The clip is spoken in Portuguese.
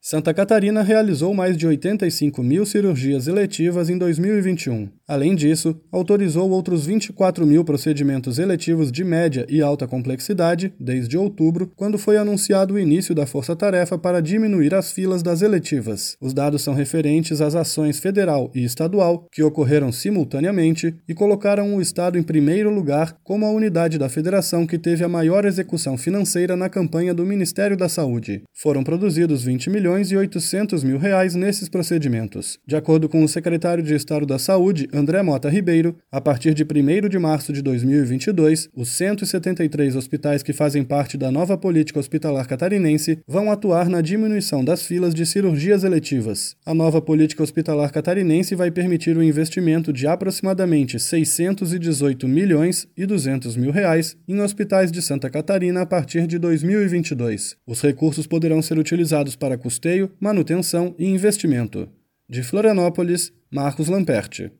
Santa Catarina realizou mais de 85 mil cirurgias eletivas em 2021. Além disso, autorizou outros 24 mil procedimentos eletivos de média e alta complexidade desde outubro, quando foi anunciado o início da força-tarefa para diminuir as filas das eletivas. Os dados são referentes às ações federal e estadual, que ocorreram simultaneamente e colocaram o Estado em primeiro lugar como a unidade da federação que teve a maior execução financeira na campanha do Ministério da Saúde. Foram produzidos 20 milhões e 800 mil reais nesses procedimentos. De acordo com o secretário de Estado da Saúde, André Mota Ribeiro, a partir de 1º de março de 2022, os 173 hospitais que fazem parte da nova política hospitalar catarinense vão atuar na diminuição das filas de cirurgias eletivas. A nova política hospitalar catarinense vai permitir o investimento de aproximadamente 618 milhões e 200 mil reais em hospitais de Santa Catarina a partir de 2022. Os recursos poderão ser utilizados para custeio, manutenção e investimento. De Florianópolis, Marcos Lamperti.